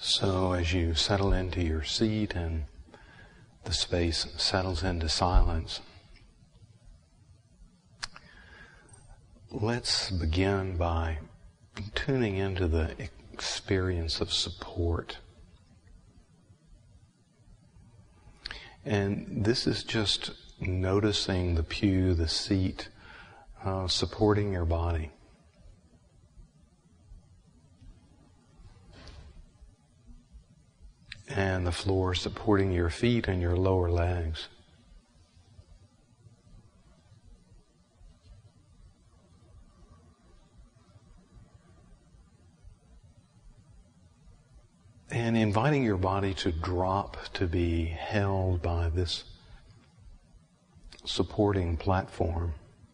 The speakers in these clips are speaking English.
So as you settle into your seat and the space settles into silence, let's begin by tuning into the experience of support. And this is just noticing the pew, the seat, supporting your body. And the floor supporting your feet and your lower legs. And inviting your body to drop, to be held by this supporting platform.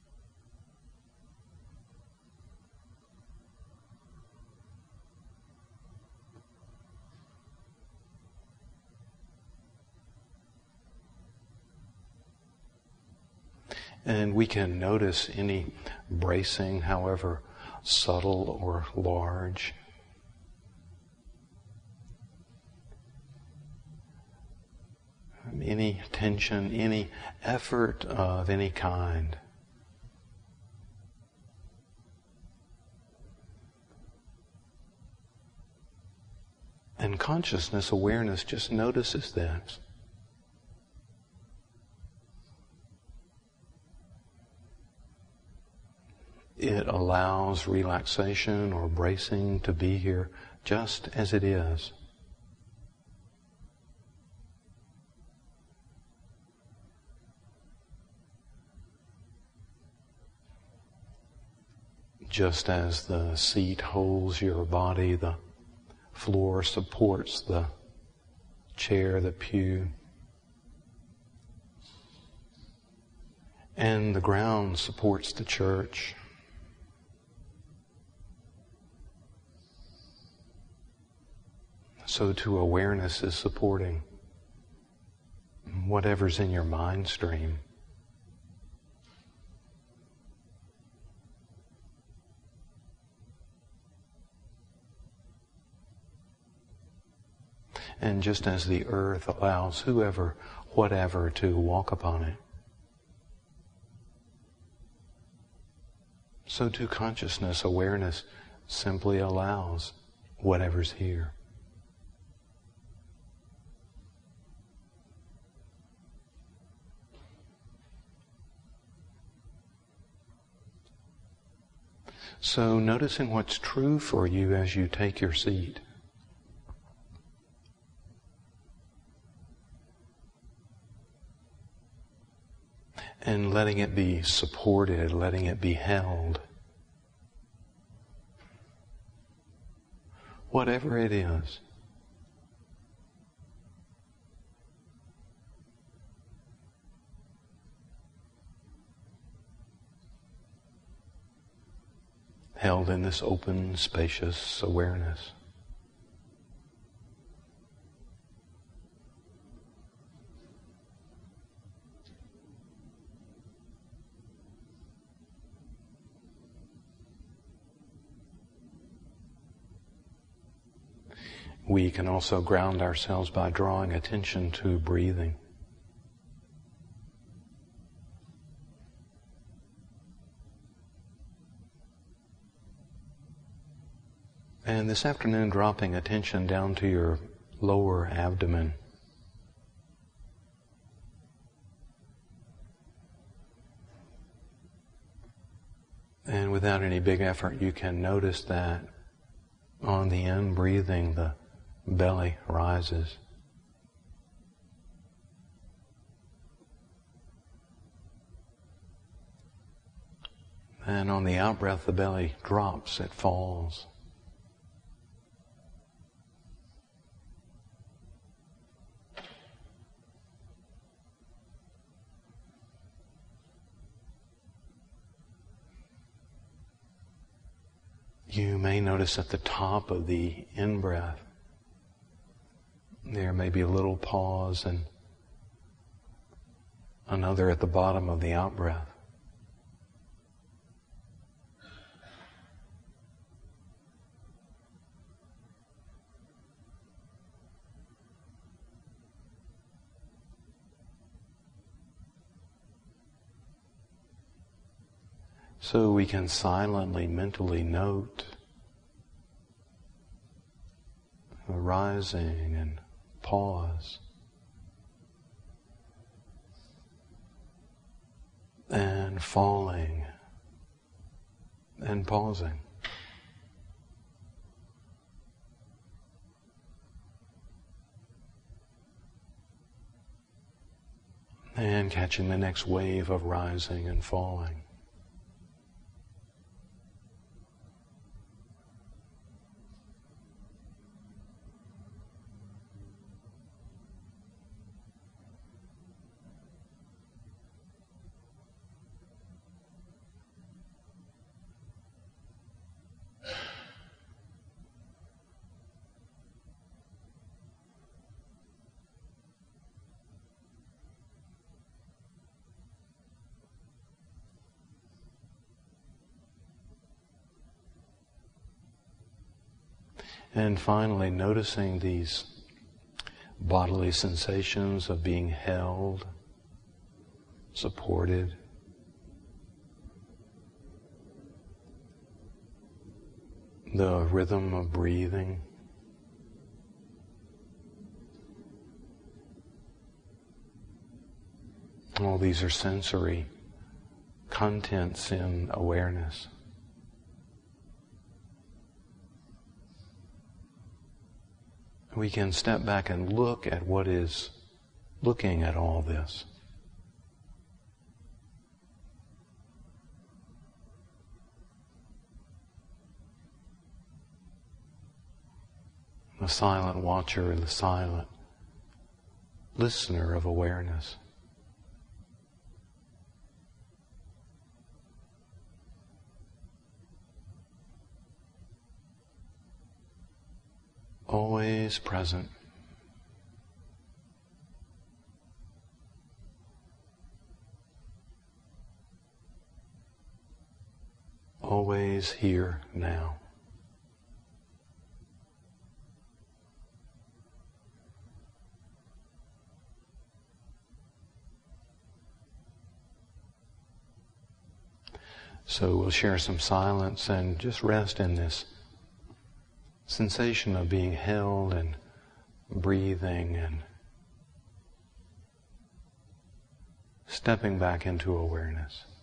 And we can notice any bracing, however subtle or large. Any tension, any effort of any kind. And consciousness, awareness just notices this. It allows relaxation or bracing to be here just as it is. Just as the seat holds your body, the floor supports the chair, the pew, and the ground supports the church. So too awareness is supporting whatever's in your mind stream. And just as the earth allows whoever, whatever to walk upon it, so too consciousness, awareness simply allows whatever's here. So noticing what's true for you as you take your seat. And letting it be supported, letting it be held. Whatever it is. Held in this open, spacious awareness. We can also ground ourselves by drawing attention to breathing. And this afternoon, dropping attention down to your lower abdomen. And without any big effort, you can notice that on the in-breathing, the belly rises. And on the out-breath, the belly drops, it falls. You may notice at the top of the in-breath, there may be a little pause and another at the bottom of the out-breath. So we can silently, mentally note arising and pause. And falling and pausing. And catching the next wave of rising and falling. And finally, noticing these bodily sensations of being held, supported, the rhythm of breathing, all these are sensory contents in awareness. We can step back and look at what is looking at all this. The silent watcher, the silent listener of awareness. Always present. Always here now. So we'll share some silence and just rest in this sensation of being held and breathing and stepping back into awareness.